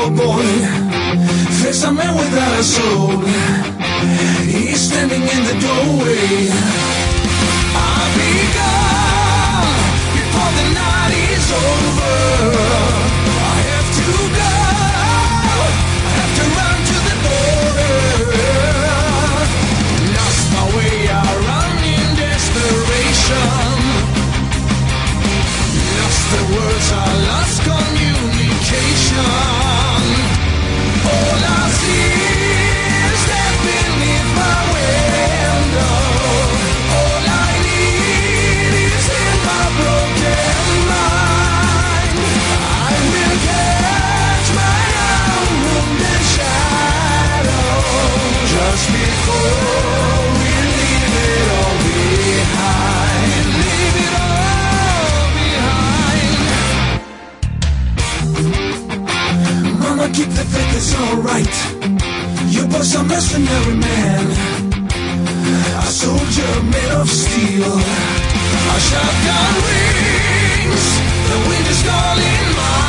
boy. Face a man without a soul. He's standing in the doorway. I'll be gone before the night is over. I have to go. I have to run to the border. Lost my way, I run in desperation. Lost the words, I lost communication. All I see is that beneath my window. All I need is in my broken mind. I will catch my own wounded shadow just before we leave it all behind. Leave it all behind. Mama, keep the faith, it's alright. Your boy's a mercenary man, a soldier made of steel. A shotgun rings, the wind is calling my